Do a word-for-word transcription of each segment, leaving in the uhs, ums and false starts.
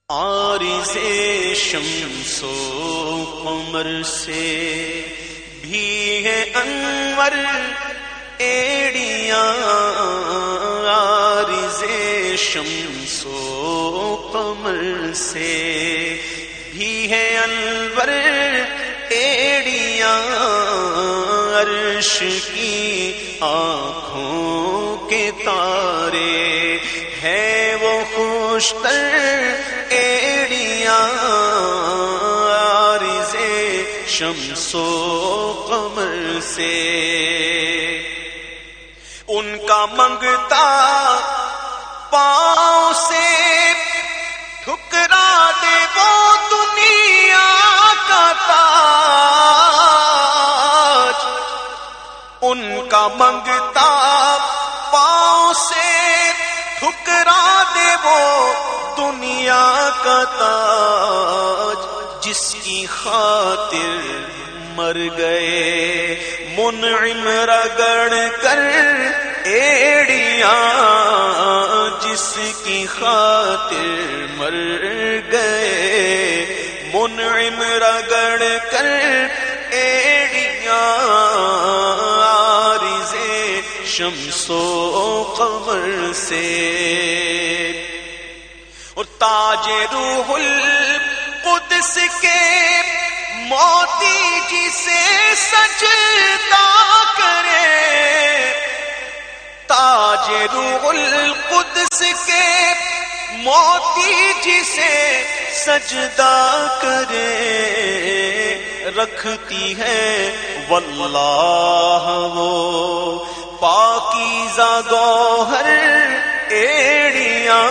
عارض شمس و قمر سے بھی ہے انور ایڑیاں، عارض شمس و قمر سے بھی ہے انور ایڑیاں، عرش کی آنکھوں کے تارے ہے وہ خوشتر ایڑیاں، عارض شمس و قمر سے ان کا منگتا پاؤں سے ٹھکرا دے وہ دنیا کا تاج، ان کا منگتا پاؤں سے ٹھکرا دے وہ دنیا کا تاج، جس کی خاطر مر گئے منعم رگڑ کر ایڑیاں، جس کی خاطر مر گئے منعم رگڑ کر ایڑیاں، عارض شمس و قمر سے اور تاج روح القدس کے موتی جسے سجدہ کرے، تاج روح القدس کے موتی جسے سجدہ کرے، رکھتی ہے واللہ وہ پاکیزہ گوہر ایڑیاں،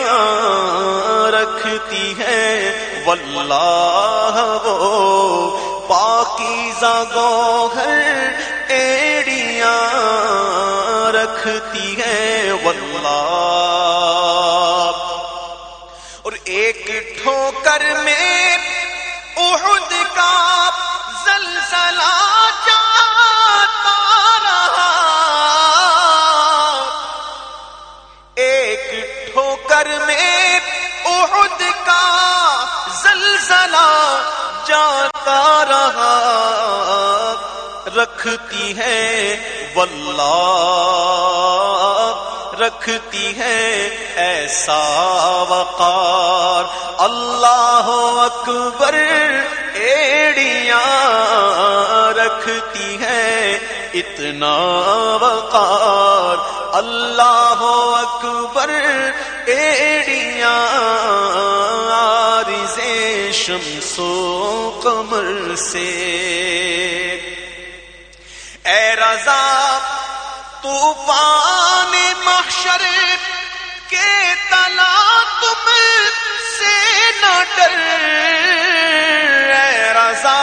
رکھتی ہے واللہ وہ پاکیزہ گوہر ایڑیاں، رکھتی ہے واللہ، اور ایک ٹھوکر میں احد کا زلزلہ جاتا رہا، ایک ٹھوکر میں احد کا زلزلہ جاتا رہا، رکھتی ہے واللہ، رکھتی ہے ایسا وقار اللہ اکبر ایڑیاں، رکھتی ہے اتنا وقار اللہ اکبر ایڑیاں، عارض شمس و قمر سے اے رضا طوفان محشر کے تلا تم سے نہ ڈر، اے رضا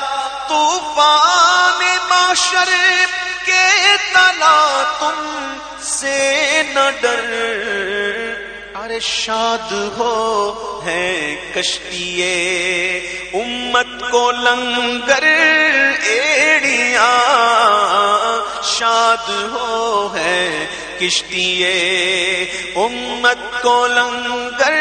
طوفان محشر کے تلا تم سے نہ ڈر، ارے شاد ہو ہے کشتیے امت کو لنگر ایڑیاں، شاد ہو ہے کشتیے امت کو لنگر